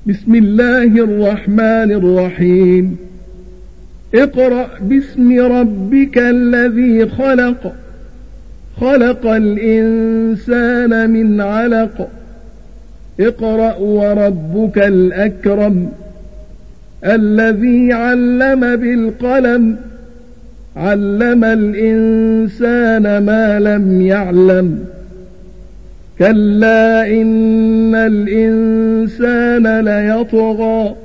بسم الله الرحمن الرحيم اقرأ باسم ربك الذي خلق خلق الإنسان من علق اقرأ وربك الأكرم الذي علم بالقلم علم الإنسان ما لم يعلم كلا إن الإنسان ليطغى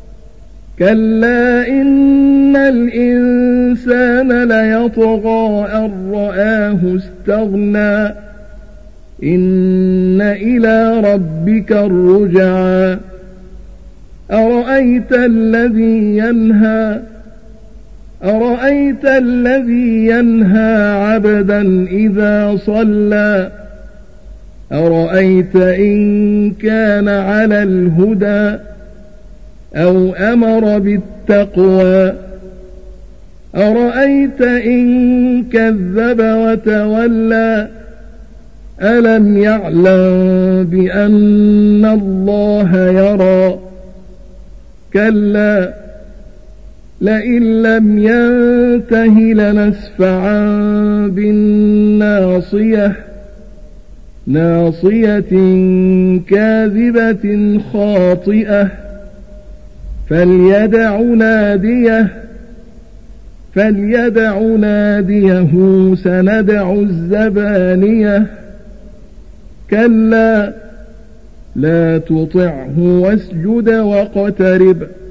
كلا إن الإنسان ليطغى أن رآه استغنى إن إلى ربك الرجعى أرأيت الذي ينهى عبدا إذا صلى أرأيت إن كان على الهدى أو أمر بالتقوى أرأيت إن كذب وتولى ألم يعلم بأن الله يرى كلا لئن لم ينته لنسفعا بالناصية ناصية كاذبة خاطئة فليدع ناديه سندع الزبانية كلا لا تطعه واسجد واقترب